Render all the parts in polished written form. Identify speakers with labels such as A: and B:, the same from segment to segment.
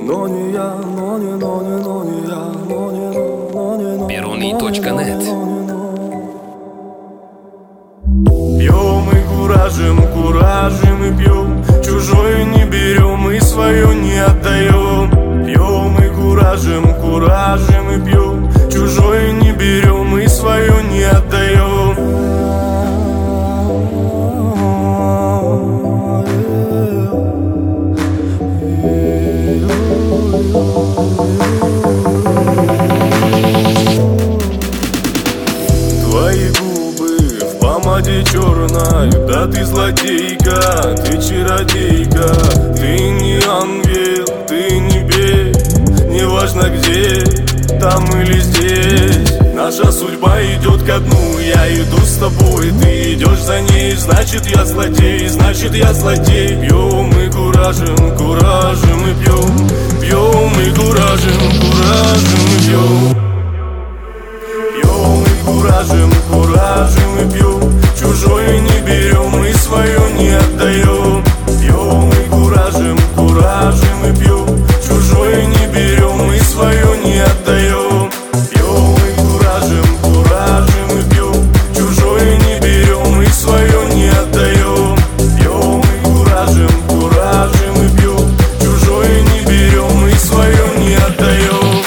A: Peroni.net.
B: Пьем и куражим и пьем, чужое не берем и свое не отдаем. Пьем и куражим и пьем, чужое не берем и свое не отдаем. Твои губы в помаде черной, да ты злодейка, ты чародейка. Ты не ангел, ты не бей, неважно где, там или здесь. Наша судьба идет ко дну, я иду с тобой, ты идешь за ней. Значит я злодей, значит я злодей. Пьем и куражим и пьем, пьем и куражим и пьем. Пьем и куражим и пьем, чужое не берем и свое не отдаем. Пьем и куражим и пьем, чужое не берем и свое не отдаем. Пьем и куражим и пьем, чужое не берем и свое не отдаем. Пьем и куражим и пьем, чужое не берем и свое не отдаем.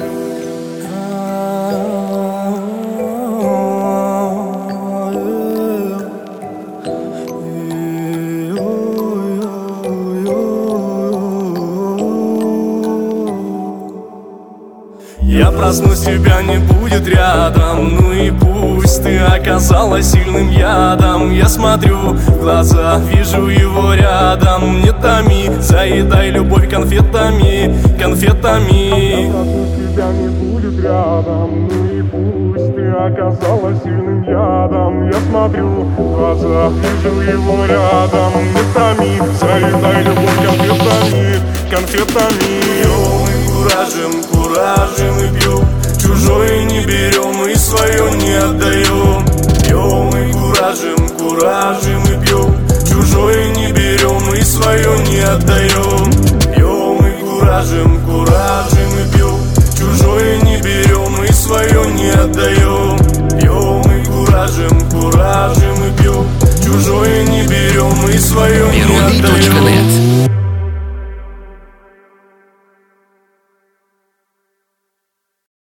B: Я проснусь, тебя не будет рядом, ну и пусть ты оказалась сильным ядом. Я смотрю в глаза, вижу его рядом. Не томи, заедай любовь конфетами, конфетами. Тебя не будет рядом, ну и пусть ты оказалась сильным ядом. Я смотрю в глаза, вижу его рядом. Не томи, заедай любовь конфетами, конфетами. Пьем и куражим и пьем, чужое не берем и свое не отдаем. Пьем и куражим и пьем, чужое не берем и свое не отдаем. Пьем и куражим и пьем, чужое не берем и свое не отдаем. Пьем и куражим и пьем, чужое не берем и свое не отдаем.
A: Peroni.net.